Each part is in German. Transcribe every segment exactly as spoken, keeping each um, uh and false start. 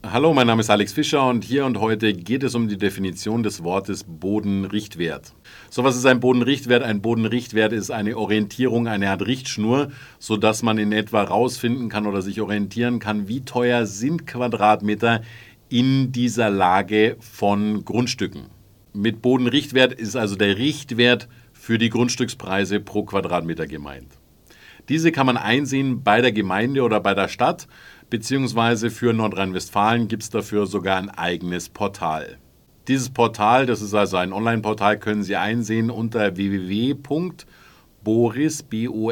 Hallo, mein Name ist Alex Fischer und hier und heute geht es um die Definition des Wortes Bodenrichtwert. So, was ist ein Bodenrichtwert? Ein Bodenrichtwert ist eine Orientierung, eine Art Richtschnur, sodass man in etwa rausfinden kann oder sich orientieren kann, wie teuer sind Quadratmeter in dieser Lage von Grundstücken. Mit Bodenrichtwert ist also der Richtwert für die Grundstückspreise pro Quadratmeter gemeint. Diese kann man einsehen bei der Gemeinde oder bei der Stadt, beziehungsweise für Nordrhein-Westfalen gibt es dafür sogar ein eigenes Portal. Dieses Portal, das ist also ein Online-Portal, können Sie einsehen unter w w w punkt boris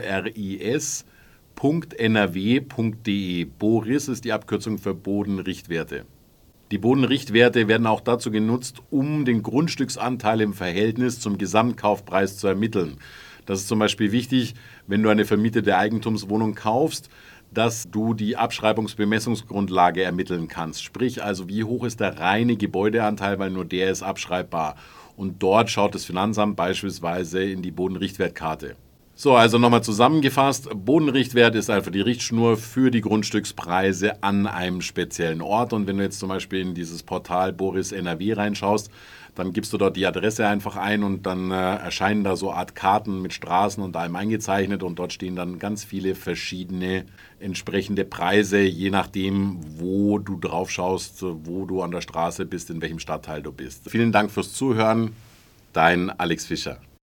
punkt n r w punkt d e. Boris ist die Abkürzung für Bodenrichtwerte. Die Bodenrichtwerte werden auch dazu genutzt, um den Grundstücksanteil im Verhältnis zum Gesamtkaufpreis zu ermitteln. Das ist zum Beispiel wichtig, wenn du eine vermietete Eigentumswohnung kaufst, dass du die Abschreibungsbemessungsgrundlage ermitteln kannst. Sprich also, wie hoch ist der reine Gebäudeanteil, weil nur der ist abschreibbar. Und dort schaut das Finanzamt beispielsweise in die Bodenrichtwertkarte. So, also nochmal zusammengefasst, Bodenrichtwert ist einfach die Richtschnur für die Grundstückspreise an einem speziellen Ort. Und wenn du jetzt zum Beispiel in dieses Portal Boris N R W reinschaust, dann gibst du dort die Adresse einfach ein und dann äh, erscheinen da so Art Karten mit Straßen und allem eingezeichnet und dort stehen dann ganz viele verschiedene entsprechende Preise, je nachdem, wo du drauf schaust, wo du an der Straße bist, in welchem Stadtteil du bist. Vielen Dank fürs Zuhören, dein Alex Fischer.